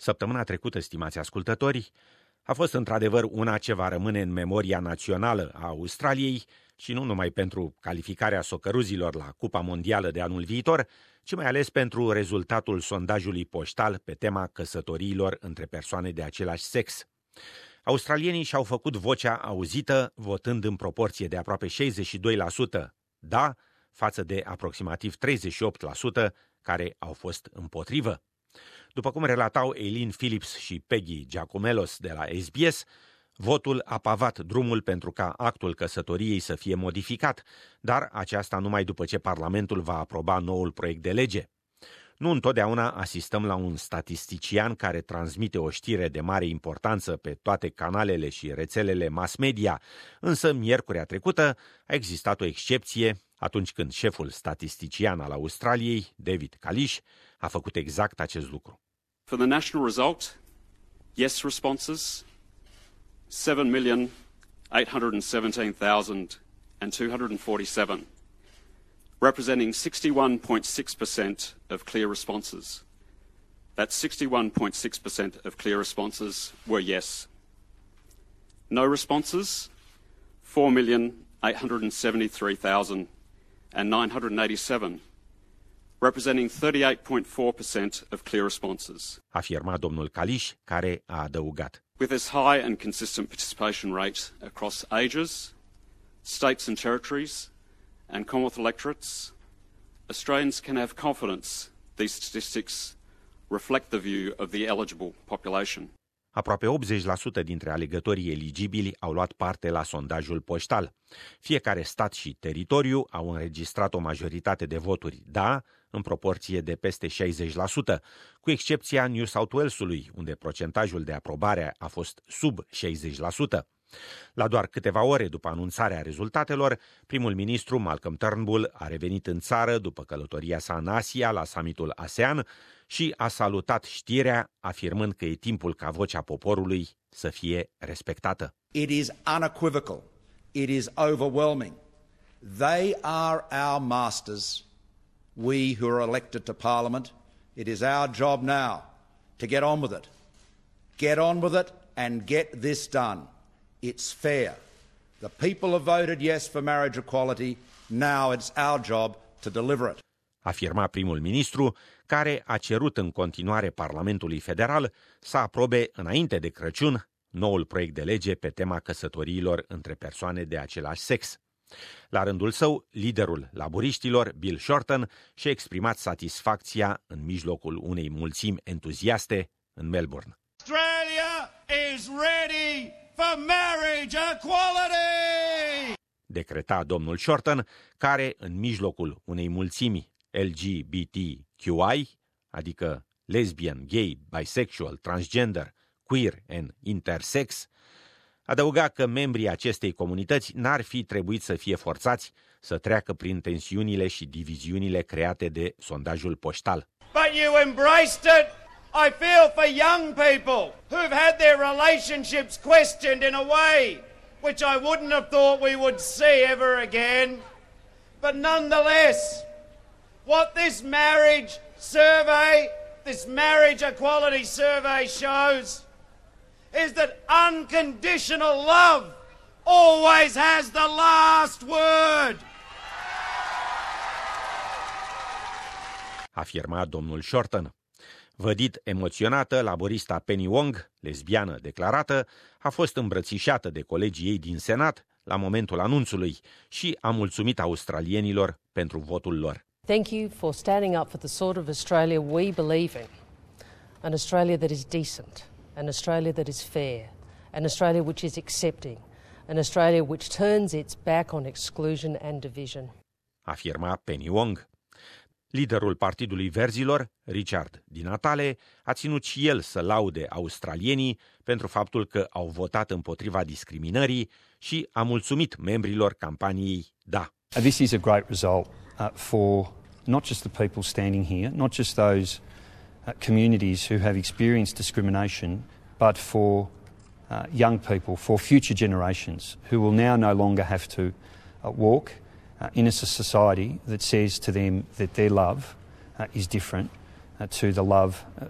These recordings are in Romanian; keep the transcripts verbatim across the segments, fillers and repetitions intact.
Săptămâna trecută, stimați ascultători, a fost într-adevăr una ce va rămâne în memoria națională a Australiei și nu numai pentru calificarea socăruzilor la Cupa Mondială de anul viitor, ci mai ales pentru rezultatul sondajului poștal pe tema căsătoriilor între persoane de același sex. Australienii și-au făcut vocea auzită votând în proporție de aproape șaizeci și doi la sută da față de aproximativ treizeci și opt la sută care au fost împotrivă. După cum relatau Eileen Phillips și Peggy Giacomelos de la S B S, votul a pavat drumul pentru ca actul căsătoriei să fie modificat, dar aceasta numai după ce Parlamentul va aproba noul proiect de lege. Nu întotdeauna asistăm la un statistician care transmite o știre de mare importanță pe toate canalele și rețelele mass media, însă miercurea trecută a existat o excepție atunci când șeful statistician al Australiei, David Kalish, a făcut exact acest lucru. For the national result, yes responses, seven million eight hundred seventeen thousand two hundred forty-seven, representing sixty-one point six percent of clear responses. That sixty-one point six percent of clear responses were yes. No responses, four million eight hundred seventy-three thousand nine hundred eighty-seven, representing thirty-eight point four percent of clear responses. Afirma domnul Kalish, care a adăugat. With this high and consistent participation rate across ages, states and territories, and Commonwealth electorates, Australians can have confidence these statistics reflect the view of the eligible population. Aproape optzeci la sută dintre alegătorii eligibili au luat parte la sondajul poștal. Fiecare stat și teritoriu au înregistrat o majoritate de voturi da, în proporție de peste șaizeci la sută, cu excepția New South Wales-ului, unde procentajul de aprobare a fost sub șaizeci la sută. La doar câteva ore după anunțarea rezultatelor, primul ministru Malcolm Turnbull a revenit în țară după călătoria sa în Asia la summitul ASEAN și a salutat știrea, afirmând că e timpul ca vocea poporului să fie respectată. It is unequivocal. It is overwhelming. They are our masters. We who are elected to Parliament, it is our job now to get on with it. Get on with it and get this done. It's fair. The people have voted yes for marriage equality. Now it's our job to deliver it. Afirma primul ministru, care a cerut în continuare Parlamentului Federal să aprobe înainte de Crăciun noul proiect de lege pe tema căsătoriilor între persoane de același sex. La rândul său, liderul laburiștilor, Bill Shorten, și-a exprimat satisfacția în mijlocul unei mulțimi entuziaste în Melbourne. Australia is ready for marriage equality! Decreta domnul Shorten, care în mijlocul unei mulțimi L G B T Q I, adică lesbian, gay, bisexual, transgender, queer and intersex, adăuga că membrii acestei comunități n-ar fi trebuit să fie forțați să treacă prin tensiunile și diviziunile create de sondajul poștal. But you embraced it. I feel for young people who've had their relationships questioned in a way which I wouldn't have thought we would see ever again. But nonetheless, what this marriage survey, this marriage equality survey shows is that unconditional love always has the last word. Afirma domnul Shorten. Vădit emoționată, laborista Penny Wong, lesbiană declarată, a fost îmbrățișată de colegii ei din Senat la momentul anunțului și a mulțumit australienilor pentru votul lor. Thank you for standing up for the sort of Australia we believe in. An Australia that is decent, an Australia that is fair, an Australia which is accepting, an Australia which turns its back on exclusion and division. Afirma Penny Wong. Liderul Partidului Verzilor, Richard Di Natale, a ținut și el să laude australienii pentru faptul că au votat împotriva discriminării și a mulțumit membrilor campaniei Da. This is a great result uh, for not just the people standing here, not just those uh, communities who have experienced discrimination, but for uh, young people, for future generations who will now no longer have to uh, walk Uh, in a society that says to them that their love uh, is different uh, to the love that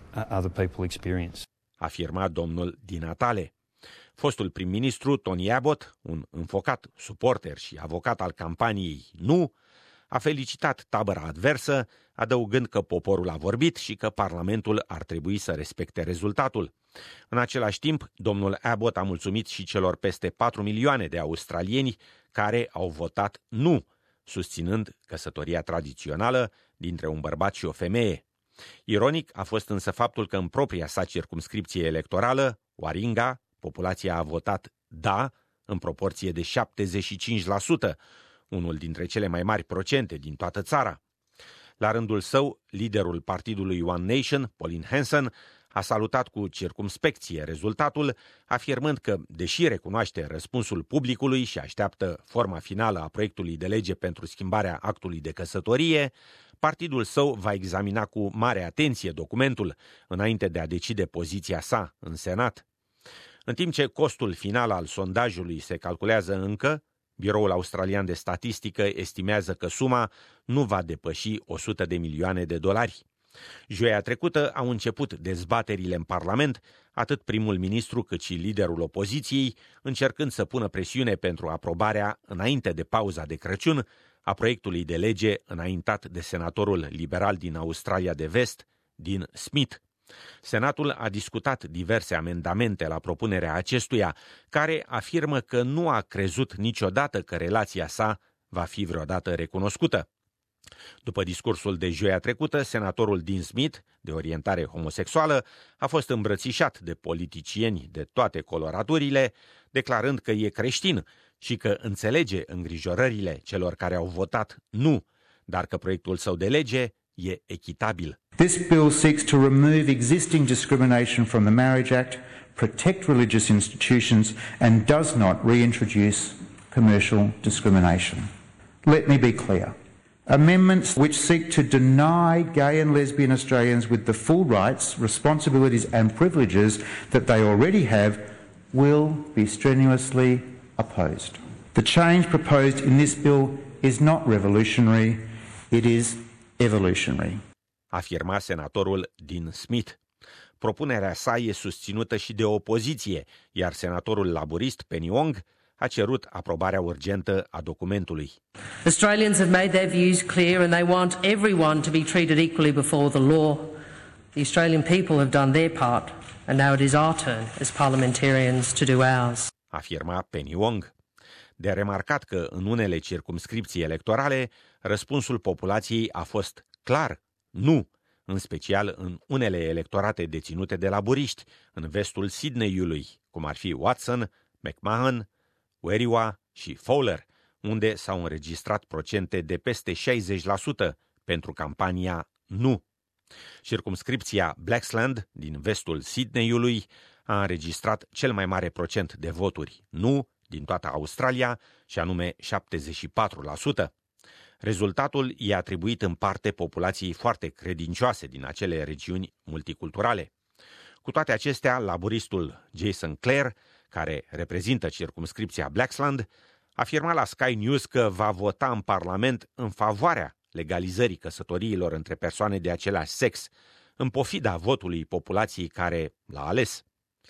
other people experience. Afirma domnul Di Natale. Fostul prim-ministru Tony Abbott, un înfocat suporter și avocat al campaniei Nu, a felicitat tabăra adversă, adăugând că poporul a vorbit și că Parlamentul ar trebui să respecte rezultatul. În același timp, domnul Abbott a mulțumit și celor peste patru milioane de australieni care au votat Nu, susținând căsătoria tradițională dintre un bărbat și o femeie. Ironic a fost însă faptul că în propria sa circumscripție electorală, Warringah, populația a votat Da în proporție de șaptezeci și cinci la sută, unul dintre cele mai mari procente din toată țara. La rândul său, liderul partidului One Nation, Pauline Hanson, a salutat cu circumspecție rezultatul, afirmând că, deși recunoaște răspunsul publicului și așteaptă forma finală a proiectului de lege pentru schimbarea actului de căsătorie, partidul său va examina cu mare atenție documentul înainte de a decide poziția sa în Senat. În timp ce costul final al sondajului se calculează încă, Biroul Australian de Statistică estimează că suma nu va depăși o sută de milioane de dolari. Joia trecută au început dezbaterile în Parlament, atât primul ministru cât și liderul opoziției, încercând să pună presiune pentru aprobarea, înainte de pauza de Crăciun, a proiectului de lege înaintat de senatorul liberal din Australia de Vest, Dean Smith. Senatul a discutat diverse amendamente la propunerea acestuia, care afirmă că nu a crezut niciodată că relația sa va fi vreodată recunoscută. După discursul de joia trecută, senatorul Dean Smith, de orientare homosexuală, a fost îmbrățișat de politicieni de toate coloraturile, declarând că e creștin și că înțelege îngrijorările celor care au votat Nu, dar că proiectul său de lege e echitabil. This bill seeks to remove existing discrimination from the Marriage Act, protect religious institutions, and does not reintroduce commercial discrimination. Let me be clear. Amendments which seek to deny gay and lesbian Australians with the full rights, responsibilities and privileges that they already have will be strenuously opposed. The change proposed in this bill is not revolutionary, it is evolutionary. Afirma senatorul Dean Smith. Propunerea sa e susținută și de opoziție, iar senatorul laborist Penny Wong a cerut aprobarea urgentă a documentului. Australians have made their views clear and they want everyone to be treated equally before the law. The Australian people have done their part and now it is our turn as parliamentarians to do ours. Afirma Penny Wong. De remarcat că în unele circumscripții electorale răspunsul populației a fost clar nu, în special în unele electorate deținute de laburiști în vestul Sydney-ului, cum ar fi Watson, McMahon, Werriwa și Fowler, unde s-au înregistrat procente de peste șaizeci la sută pentru campania Nu. Circumscripția Blaxland din vestul Sydney-ului a înregistrat cel mai mare procent de voturi Nu din toată Australia, și anume șaptezeci și patru la sută. Rezultatul e atribuit în parte populației foarte credincioase din acele regiuni multiculturale. Cu toate acestea, laburistul Jason Clare, care reprezintă circumscripția Blaxland, afirma la Sky News că va vota în Parlament în favoarea legalizării căsătoriilor între persoane de același sex, în pofida votului populației care l-a ales.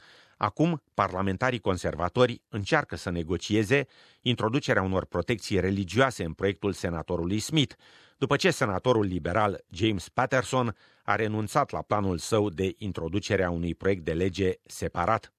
Acum, parlamentarii conservatori încearcă să negocieze introducerea unor protecții religioase în proiectul senatorului Smith, după ce senatorul liberal James Patterson a renunțat la planul său de introducere a unui proiect de lege separat.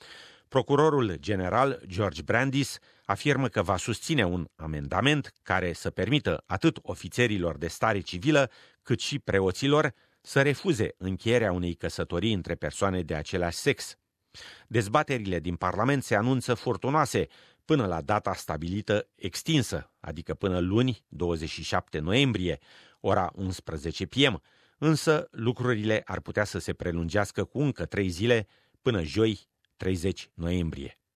Procurorul general George Brandis afirmă că va susține un amendament care să permită atât ofițerilor de stare civilă cât și preoților să refuze încheierea unei căsătorii între persoane de același sex. Dezbaterile din Parlament se anunță furtunoase până la data stabilită extinsă, adică până luni, douăzeci și șapte noiembrie, ora unsprezece p m, însă lucrurile ar putea să se prelungească cu încă trei zile până joi, treizeci noiembrie.